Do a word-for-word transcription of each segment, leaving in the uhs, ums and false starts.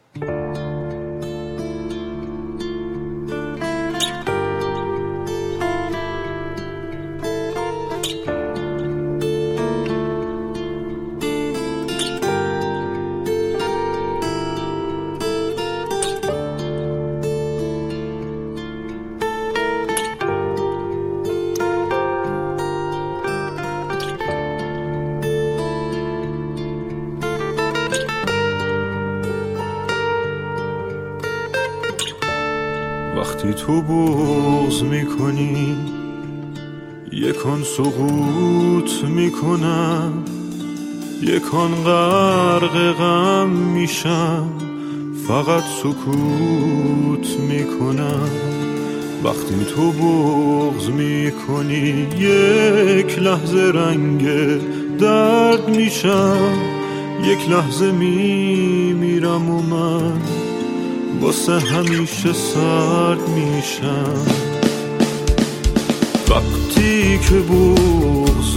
وقتی تو بغض میکنی یکان سقوط میکنم، یکان غرق غم میشم، فقط سکوت میکنم. وقتی تو بغض میکنی یک لحظه رنگ درد میشم، یک لحظه میمیرم و من واسه همیشه سرد میشم. وقتی که بغض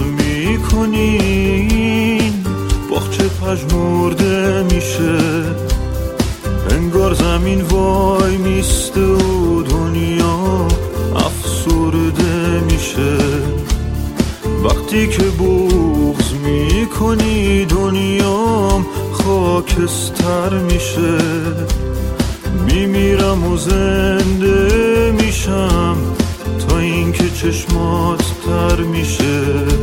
میکنی باغچه پژمرده میشه، انگار زمین وای میسته و دنیا افسرده میشه. وقتی که بغض میکنی دنیام خاکستر میشه، میمیرم و زنده میشم تا اینکه چشمات تر میشه.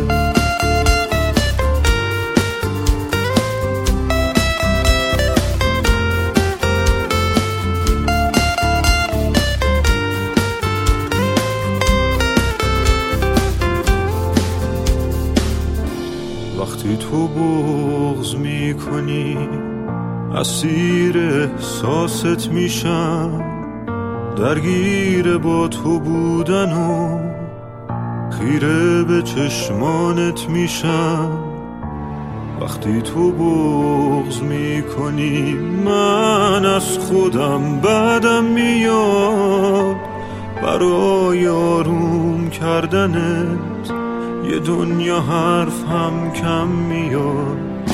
وقتی تو بغض میکنی اسیر احساست میشم، درگیر با تو بودن و خیره به چشمانت میشم. وقتی تو بغض میکنی من از خودم بدم میاد، برای آروم کردنت یه دنیا حرف هم کم میاد.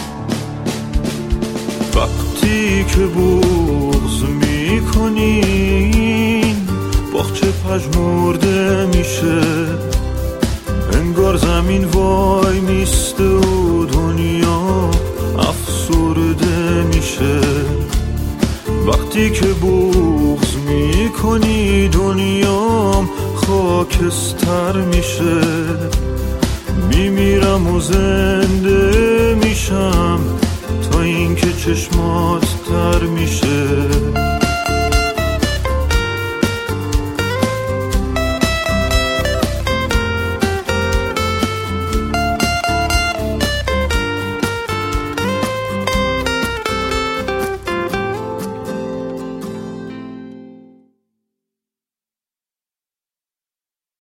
وقتی که بغض میکنی باغچه پژمرده میشه، انگار زمین وای میسته و دنیا افسرده میشه. وقتی که بغض میکنی دنیام خاکستر میشه، میمیرم و زنده